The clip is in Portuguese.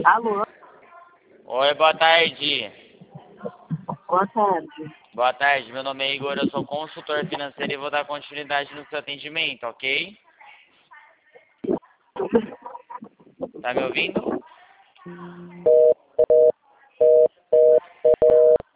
Alô? Oi, boa tarde. Boa tarde. Boa tarde, meu nome é Igor, eu sou consultor financeiro e vou dar continuidade no seu atendimento, ok? Tá me ouvindo?